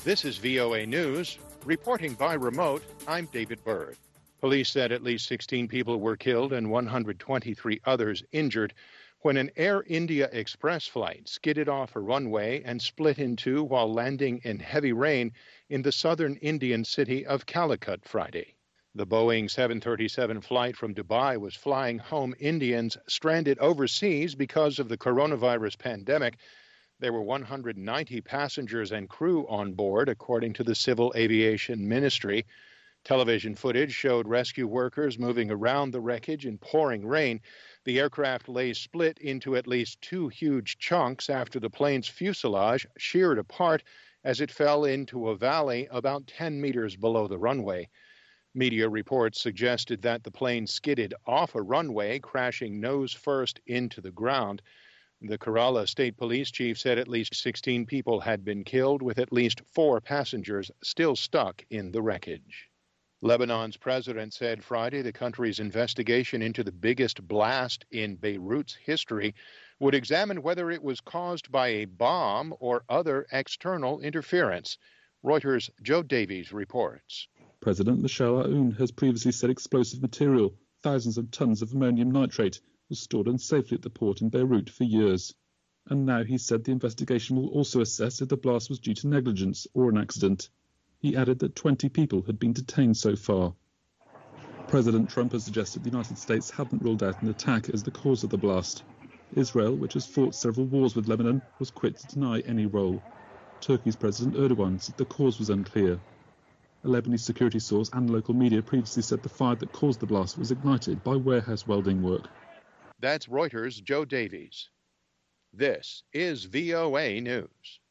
This is VOA News. Reporting by remote, I'm David Byrd. Police said at least 16 people were killed and 123 others injured when an Air India Express flight skidded off a runway and split in two while landing in heavy rain in the southern Indian city of Calicut Friday. The Boeing 737 flight from Dubai was flying home Indians stranded overseas because of the coronavirus pandemic. There were 190 passengers and crew on board, according to the Civil Aviation Ministry. Television footage showed rescue workers moving around the wreckage in pouring rain. The aircraft lay split into at least two huge chunks after the plane's fuselage sheared apart as it fell into a valley about 10 meters below the runway. Media reports suggested that the plane skidded off a runway, crashing nose first into the ground. The Kerala State Police Chief said at least 16 people had been killed, with at least 4 passengers still stuck in the wreckage. Lebanon's president said Friday the country's investigation into the biggest blast in Beirut's history would examine whether it was caused by a bomb or other external interference. Reuters' Joe Davies reports. President Michel Aoun has previously said explosive material, thousands of tons of ammonium nitrate, was stored unsafely at the port in Beirut for years. And now he said the investigation will also assess if the blast was due to negligence or an accident. He added that 20 people had been detained so far. President Trump has suggested the United States hadn't ruled out an attack as the cause of the blast. Israel, which has fought several wars with Lebanon, was quick to deny any role. Turkey's President Erdogan said the cause was unclear. A Lebanese security source and local media previously said the fire that caused the blast was ignited by warehouse welding work. That's Reuters' Joe Davies. This is VOA News.